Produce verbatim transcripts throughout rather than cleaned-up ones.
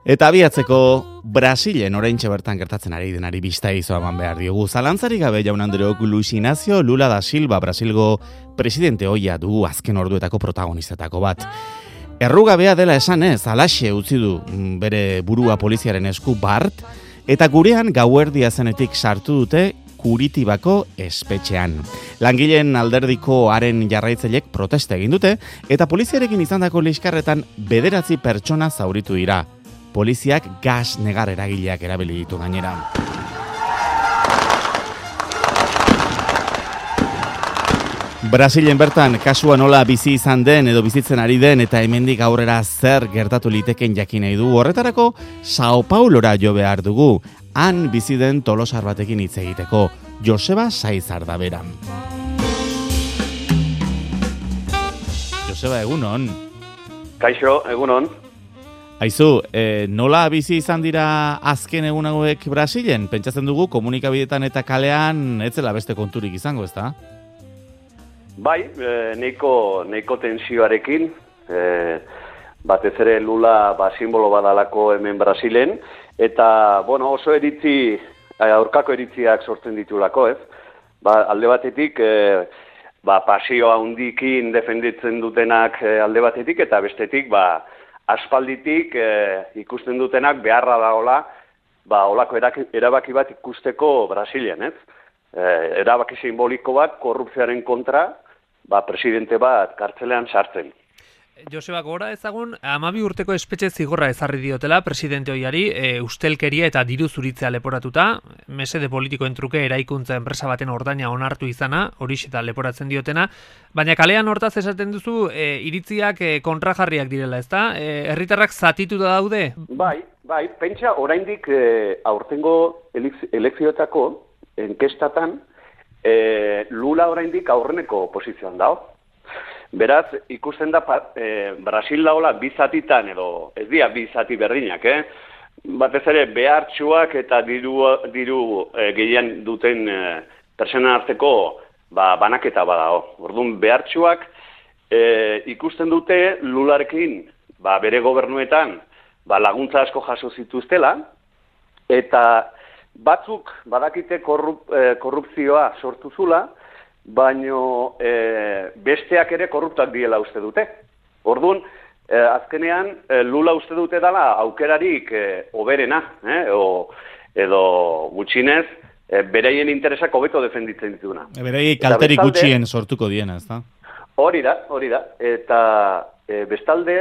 Eta abiatzeko Brasilen oraintxe bertan gertatzen ari denari bista izo eman behar diogu. Zalantzarik gabe jaun andreok Luis Inacio Lula da Silva Brasilgo presidente ohia du azken orduetako protagonistetako bat. Errugabea dela esanez, alaxe utzi du bere burua poliziaren esku bart, eta gurean gauerdia zenetik sartu dute Kuritibako espetxean. Langileen alderdiko haren jarraitzailek protesta egin dute, eta poliziarekin izandako liskarretan bederatzi pertsona zauritu dira. Poliziak gas negar eragileak erabili ditu gainera. Brasilen bertan kasua nola bizi izan den edo bizitzen ari den eta hemendik aurrera zer gertatu liteken jakin nahi du. Horretarako Sao Paulora jo behar dugu. Han bizi den tolosar batekin hitz egiteko. Joseba Saizar da bera. Joseba, egunon. Kaixo, egunon. Aizu, eh, nola bizi izan dira azken egun hauek Brasilen? Pentsatzen dugu komunikabideetan eta kalean ez zela beste konturik izango, ezta? Bai, e, neiko, neiko tensioarekin, e, batez ere Lula ba, simbolo badalako hemen Brasilen, eta bueno, oso eritzi, aurkako eritziak sortzen ditulako, ez? Ba, alde batetik, e, ba, pasioa hundikin defenditzen dutenak e, alde batetik, eta bestetik, ba, aspalditik e, ikusten dutenak beharra dagoela, ba, olako erabaki bat ikusteko Brasilen, ez? E, erabaki simboliko bat korrupzioaren kontra, ba, presidente bat kartzelean sartzen. Joseba, gora ezagun, hamabi urteko espetxe zigorra ezarri diotela presidente ohiari, e, ustelkeria eta diru zuritzea leporatuta, mesede politikoen truke eraikuntza enpresa baten ordaina onartu izana, horixe eta leporatzen diotena, baina kalean hortaz esaten duzu e, iritziak e, kontrajarriak direla, ezta? E, herritarrak zatitu da daude? Bai, bai, pentsa oraindik e, aurtengo elekzioetako enkestatan e, Lula oraindik aurreneko posizioan dago. Beraz, ikusten da e, Brasil daola bizatitan edo ez dira bizati berdinak, eh? Batez ere behartsuak eta diru, diru e, gehien duten e, persona arteko ba, banaketa badago. Orduan behartsuak e, ikusten dute Lularekin ba, bere gobernuetan ba, laguntza asko jaso zituztela, eta batzuk badakite korrup, e, korrupzioa sortu zula, baino e, besteak ere korruptak diela uste dute. Orduan, e, azkenean e, Lula uste dute dela aukerarik e, oberena, eh? o, edo gutxinez, e, bereien interesak hobeto defenditzen dituna. E, Berei kalterik bestalde, gutxien sortuko diena, ez da? Hori da, hori da. Eta e, bestalde,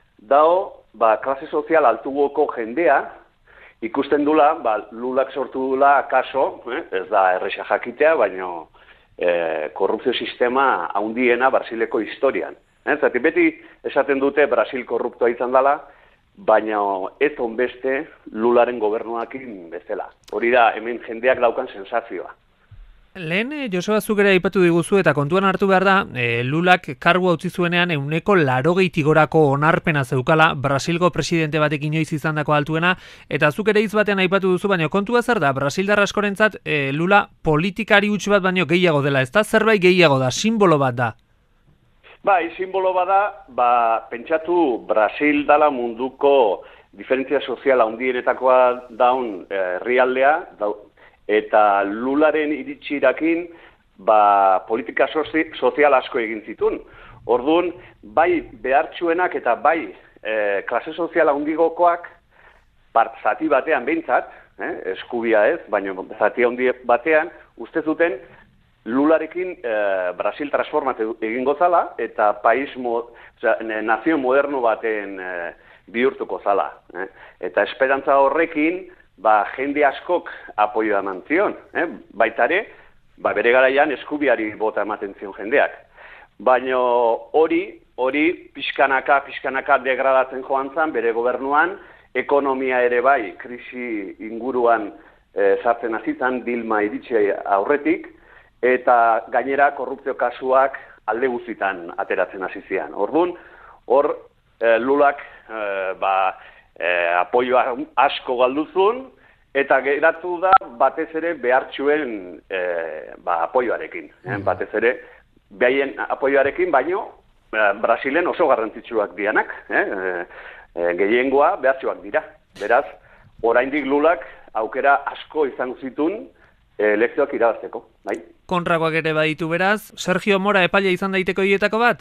dao, ba, klase sozial altuguoko jendea, ikusten dula, ba, Lulak sortu dula kaso, eh? ez da erresa jakitea, baino E, korrupzio sistema handiena Brasileko historian. Eh? Zati beti esaten dute Brasil korruptoa izan dela, baina ez onbeste Lularen gobernuakin bezala. Hori da hemen jendeak daukan sensazioa. Lehen, Joseba, zuk ere aipatu diguzu eta kontuan hartu behar da, e, Lulak kargua utzi zuenean euneko laurogeitik gorako onarpena zeukala Brasilgo presidente batek inoiz izandako altuena, eta zuk ere hitz batean aipatu duzu, baina kontua zer da, Brasildar askorentzat e, Lula politikari huts bat baino gehiago dela, ez da zerbait gehiago da, simbolo bat da? Bai, simbolo bat da, ba, pentsatu Brasil dala munduko diferentzia soziala handienetakoa daun herrialdea, da, eta Lularen iritsirakin ba, politika sozi, sozial asko egin zitun. Orduan, bai behartsuenak eta bai e, klase soziala handigokoak part zati batean behintzat, eh, eskubia ez, baina zati handi batean, uste zuten Lularekin e, Brasil transformatu egingo zala eta país mo, oza, nazio moderno baten e, bihurtuko zala. Eh. Eta esperantza horrekin, ba, jende askok apoioa eman zion. Eh? Baitare, ba, bere garaian eskubiari bota ematen zion jendeak. Baina hori, hori pixkanaka, pixkanaka degradatzen joan zan, bere gobernuan, ekonomia ere bai, krisi inguruan e, sartzen hazitan, Dilma iritsi aurretik, eta gainera korrupzio kasuak alde guztitan ateratzen hasi zian. Orduan, hor e, Lulak e, ba, E, apoioa asko galduzun, eta geratu da batez ere behartxuen e, ba, apoioarekin. Eh? Batez ere behaien apoioarekin, baino Brasilen oso garrantzitsuak dianak. Eh? E, e, gehiengoa behartxuak dira. Beraz, oraindik Lulak aukera asko izan zitun elekzioak irabazteko, bai? Kontrakoak ere baditu beraz, Sergio Mora epaile izan daiteko hietako bat?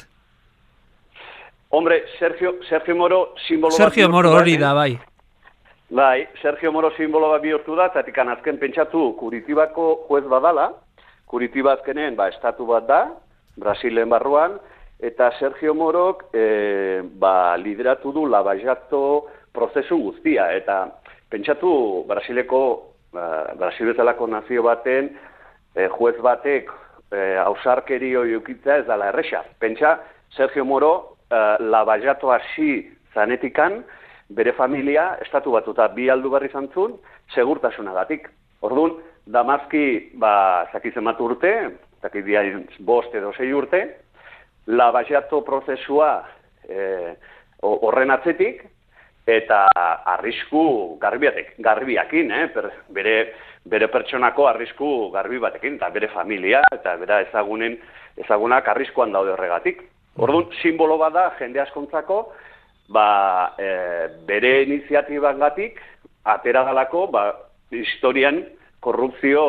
Hombre, Sergio, Sergio Moro simbolo Sergio Moro hori da, bai. Bai, Sergio Moro simbolo bat bihurtu da, zatik azken pentsatu Kuritibako juez badala, Kuritiba azkenen, ba, estatu bat da, Brasilen barruan, eta Sergio Morok e, ba, lideratu du Lavajato prozesu guztia, eta pentsatu Brasileko, ba, Brasil bezalako nazio baten, e, juez batek e, ausarkeri hori ukitza ez dala erresa. Pentsa, Sergio Moro e, Lavajato hasi zanetikan, bere familia, estatu batuta bi aldu barri zantzun, segurtasunagatik. Orduan, Damazki, ba, zakizen bat urte, zakiz bost edo sei urte, Lavajato prozesua e, horren atzetik, eta arrisku garbiatek, garbiakin, eh? per, bere, bere pertsonako arrisku garbi batekin, eta bere familia, eta bera ezagunen, ezagunak arriskuan daude horregatik. Orduan, simbolo bada jende askontzako, ba, e, bere iniziatibangatik atera galako, ba, historian korrupzio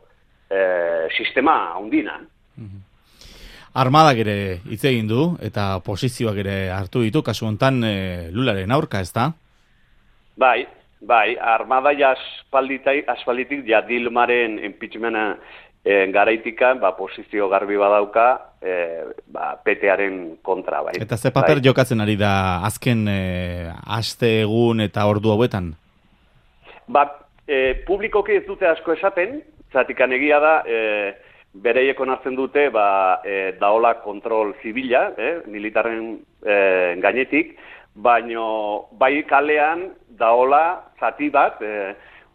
e, sistema handina. Armadak ere hitz egin du eta posizioak ere hartu ditu, kasu hontan e, Lularen aurka, ez da? Bai, bai, armada ja aspalditik, aspalditik ja Dilmaren impeachmenta e, garaitikan, ba, posizio garbi badauka e, ba, P T-aren kontra, bai. Eta ze paper bai. jokatzen ari da azken e, aste egun eta ordu hauetan? Ba, e, publikoki ez dute asko esaten, zatikan egia da, e, bereiek onartzen dute ba, e, daola kontrol zibila, eh, militarren e, gainetik, baino bai kalean daola zati bat, e,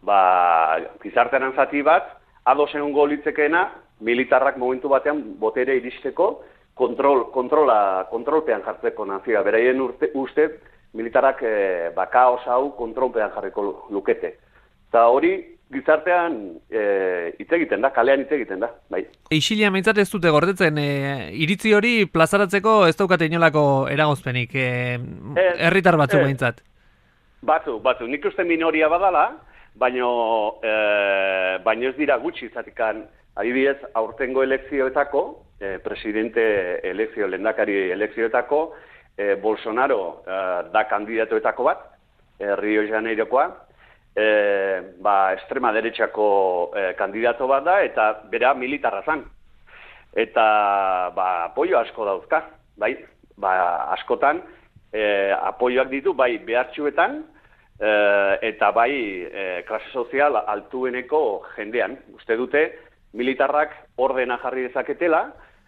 ba, gizartean zati bat, adosen ongo litzekeena, militarrak momentu batean botere iristeko, kontrol, kontrola, kontrolpean jartzeko nazioa. Beraien urte, uste, militarrak e, ba, kaos hau kontrolpean jarriko lukete. Eta hori, gizartean hitz e, egiten da, kalean hitz egiten da, bai. Isilia meintzat ez dute gordetzen, e, iritzi hori plazaratzeko ez daukate inolako eragozpenik, e, herritar batzu e, meintzat. Batzu, batzu, nik uste minoria badala, baino, e, baino ez dira gutxi zatikan, adibidez, aurtengo elekzioetako, e, presidente elekzio, lehendakari elekzioetako, e, Bolsonaro e, da kandidatoetako bat, e, Rio Janeirokoa, E, ba, estrema derechako e, kandidato bat da, eta bera militarra zan. Eta ba, apoio asko dauzka, bai, ba, askotan e, apoioak ditu, bai, behartxuetan, e, eta bai, e, klase sozial altueneko jendean. Uste dute, militarrak ordena jarri dezaketela,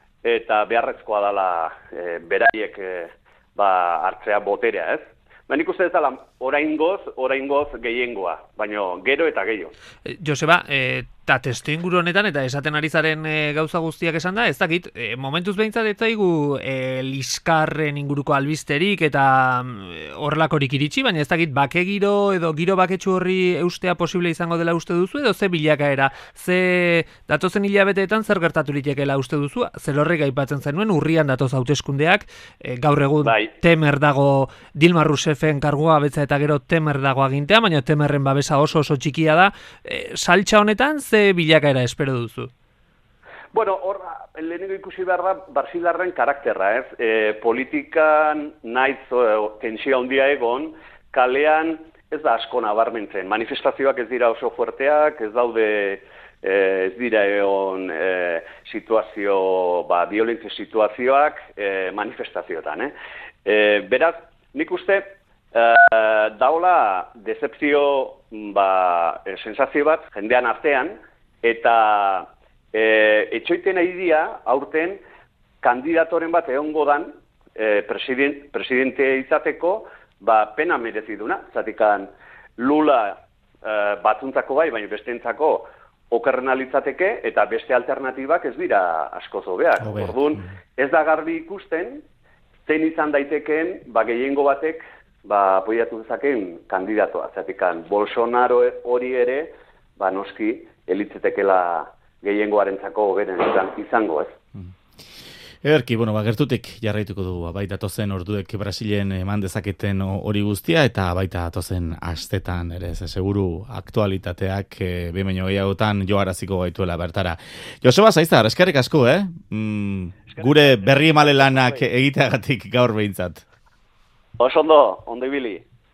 eta beharrezkoa dela e, beraiek e, ba, hartzea boterea, ez? Ba, nik uste ez dela, oraingoz, oraingoz gehiengoa, baina gero eta gehiago. E, Joseba, eta testu inguru honetan, eta esaten ari zaren e, gauza guztiak esan da, ez dakit, e, momentuz behintzat ez zaigu e, liskarren inguruko albisterik eta e, horrelakorik iritsi, baina ez dakit bake giro edo giro baketsu horri eustea posible izango dela uste duzu, edo ze bilakaera, ze datozen hilabeteetan zer gertatu litekeela uste duzu, zer horrek aipatzen zenuen, urrian datoz hauteskundeak, e, gaur egun bai. Temer dago Dilma Rousseffen kargua betza eta gero Temer dago agintea, baina Temerren babesa oso oso txikia da, e, saltxa honetan ze bilakaera espero duzu? Bueno, hor, lehenengo ikusi behar da, Brasilarren karakterra, ez? E, politikan naiz tensio handia egon, kalean ez da asko nabarmentzen. Manifestazioak ez dira oso fuerteak, ez daude, e, ez dira egon e, situazio, ba, violentzia situazioak e, manifestazioetan, eh? E, beraz, nik uste, e, daola decepzio, ba, e, sensazio bat, jendean artean, eta e, etxoiten aidia aurten kandidatoren bat egongo dan e, president, presidente izateko ba, pena mereziduna. Zatikan Lula e, batzuntzako bai, baina bestentzako okerrena litzateke eta beste alternatibak ez dira asko zobeak. Orduan, ez da garbi ikusten, zein izan daitekeen ba, gehiengo batek ba, apoiatu dezaken kandidatoa. Zatikan Bolsonaro hori ere, ba, noski, elitzetekela gehiengoarentzako beren izango, ez? Ederki, bueno, ba, gertutik jarraituko dugu, baita tozen orduek Brasilen eman dezaketen hori guztia, eta baita tozen astetan, ere, ze seguru aktualitateak e, behin gehiagotan joaraziko gaituela bertara. Joseba Saizar, eskerrik asko, eh? Mm, gure berri emale lanak egiteagatik gaur behintzat. Osondo, ondo ibili.